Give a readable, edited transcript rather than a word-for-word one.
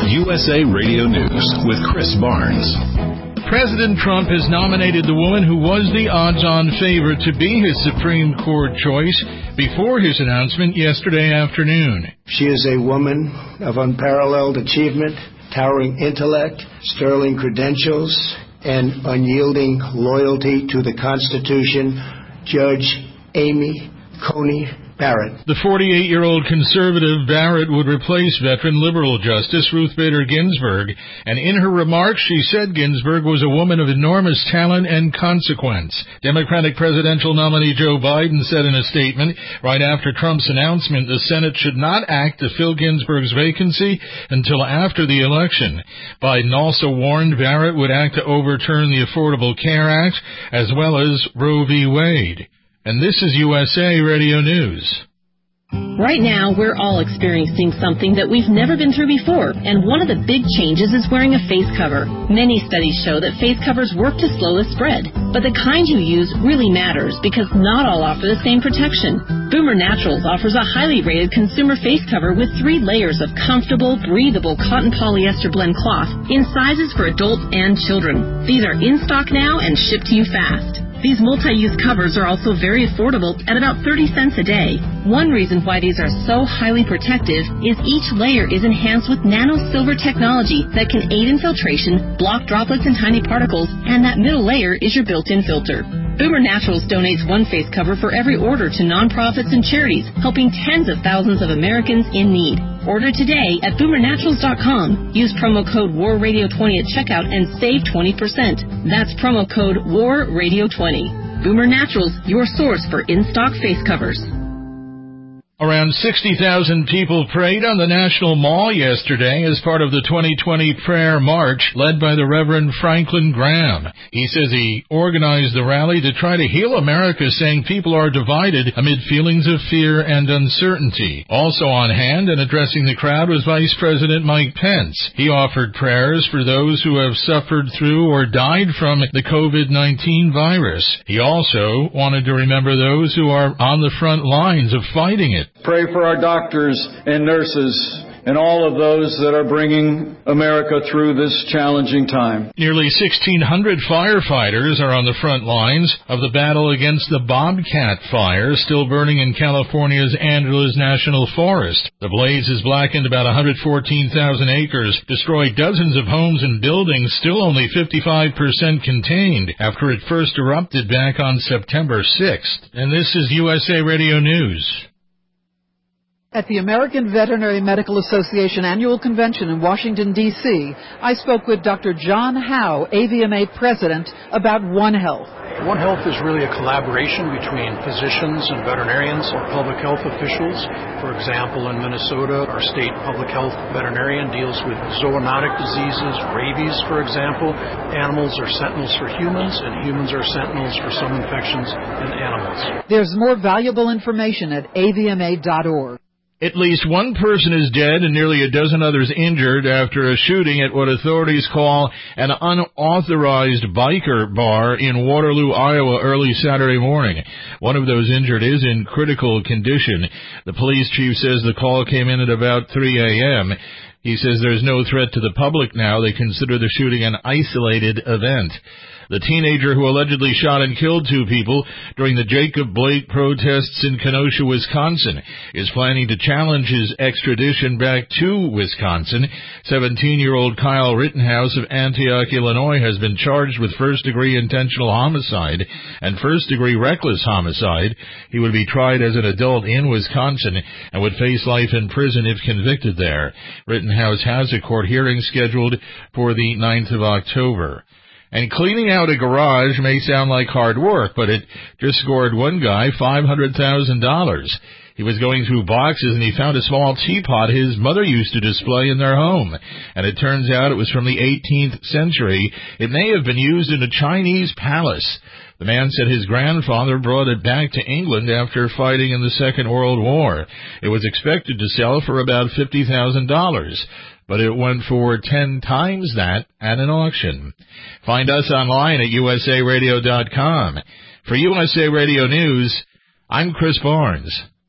USA Radio News with Chris Barnes. President Trump has nominated the woman who was the odds-on favorite to be his Supreme Court choice before his announcement yesterday afternoon. She is a woman of unparalleled achievement, towering intellect, sterling credentials, and unyielding loyalty to the Constitution, Judge Amy Coney Barrett. The 48-year-old conservative Barrett would replace veteran liberal Justice Ruth Bader Ginsburg, and in her remarks she said Ginsburg was a woman of enormous talent and consequence. Democratic presidential nominee Joe Biden said in a statement right after Trump's announcement the Senate should not act to fill Ginsburg's vacancy until after the election. Biden also warned Barrett would act to overturn the Affordable Care Act as well as Roe v. Wade. And this is USA Radio News. Right now, we're all experiencing something that we've never been through before, and one of the big changes is wearing a face cover. Many studies show that face covers work to slow the spread, but the kind you use really matters because not all offer the same protection. Boomer Naturals offers a highly rated consumer face cover with 3 layers of comfortable, breathable cotton polyester blend cloth in sizes for adults and children. These are in stock now and shipped to you fast. These multi-use covers are also very affordable at about 30 cents a day. One reason why these are so highly protective is each layer is enhanced with nano-silver technology that can aid in filtration, block droplets and tiny particles, and that middle layer is your built-in filter. Boomer Naturals donates 1 face cover for every order to nonprofits and charities, helping tens of thousands of Americans in need. Order today at boomernaturals.com. Use promo code WARRadio20 at checkout and save 20%. That's promo code WARRadio20. Boomer Naturals, your source for in-stock face covers. Around 60,000 people prayed on the National Mall yesterday as part of the 2020 prayer march led by the Reverend Franklin Graham. He says he organized the rally to try to heal America, saying people are divided amid feelings of fear and uncertainty. Also on hand and addressing the crowd was Vice President Mike Pence. He offered prayers for those who have suffered through or died from the COVID-19 virus. He also wanted to remember those who are on the front lines of fighting it. Pray for our doctors and nurses and all of those that are bringing America through this challenging time. Nearly 1,600 firefighters are on the front lines of the battle against the Bobcat fire still burning in California's Angeles National Forest. The blaze has blackened about 114,000 acres, destroyed dozens of homes and buildings, still only 55% contained after it first erupted back on September 6th. And this is USA Radio News. At the American Veterinary Medical Association Annual Convention in Washington, D.C., I spoke with Dr. John Howe, AVMA President, about One Health. One Health is really a collaboration between physicians and veterinarians or public health officials. For example, in Minnesota, our state public health veterinarian deals with zoonotic diseases, rabies, for example. Animals are sentinels for humans, and humans are sentinels for some infections in animals. There's more valuable information at avma.org. At least one person is dead and nearly a dozen others injured after a shooting at what authorities call an unauthorized biker bar in Waterloo, Iowa, early Saturday morning. One of those injured is in critical condition. The police chief says the call came in at about 3 a.m. He says there's no threat to the public now. They consider the shooting an isolated event. The teenager who allegedly shot and killed 2 people during the Jacob Blake protests in Kenosha, Wisconsin, is planning to challenge his extradition back to Wisconsin. 17-year-old Kyle Rittenhouse of Antioch, Illinois, has been charged with first-degree intentional homicide and first-degree reckless homicide. He would be tried as an adult in Wisconsin and would face life in prison if convicted there. Rittenhouse has a court hearing scheduled for the 9th of October. And cleaning out a garage may sound like hard work, but it just scored one guy $500,000. He was going through boxes and he found a small teapot his mother used to display in their home. And it turns out it was from the 18th century. It may have been used in a Chinese palace. The man said his grandfather brought it back to England after fighting in the Second World War. It was expected to sell for about $50,000. But it went for 10 times that at an auction. Find us online at usaradio.com. For USA Radio News, I'm Chris Barnes.